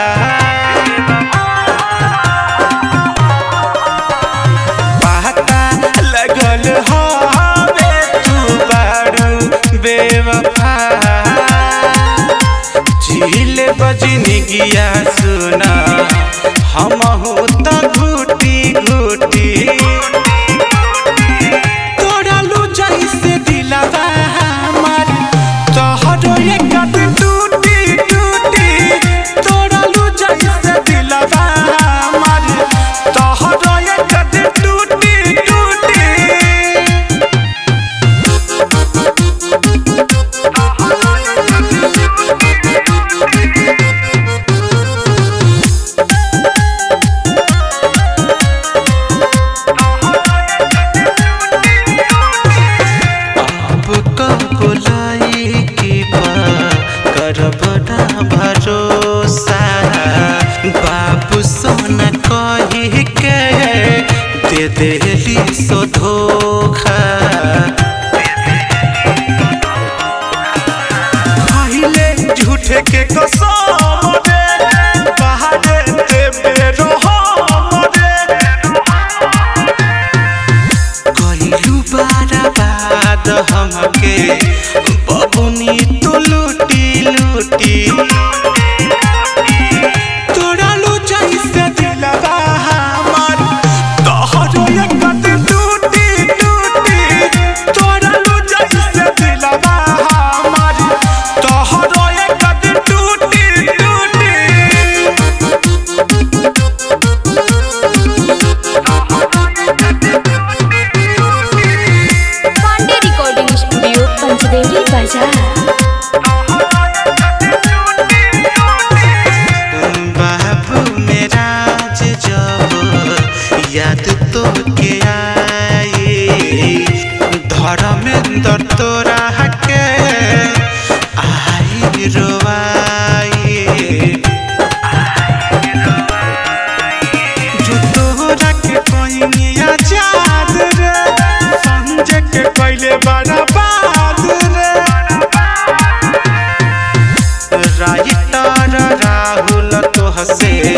पता लगल हवे तू बारू बेवफा झील बजनी गिया सुना हमहू त घुटी घुटी तोरा लू जैसे दिलवा हमार तोहरो एक टूटी टूटी तोरा लू जैसे दिलवा हमार तोहरो एक टूटी टूटी करब ना भरोसा बाबू सोना कही के दे देली सो धोखा खइले झूठे के कसम रे बहारे देबे रहम रे कइलू बर्बाद हमके बबुनी तू लूटी लूटी तोरा लू जैसे दिलवा हमार तोहरो एक टूटी टूटी तोरा लू जैसे दिलवा हमार तोहरो एक टूटी टूटी पांडे रिकॉर्डिंग स्टूडियो पंचदेवी बाजार। बाबू मेरा जब याद तो के आई धर्मेंद्र तोरा के आई रोवाई जो तोरा के कोई आजाद रे संजय के पहले बर्बाद रे राइटर राहुल तोह से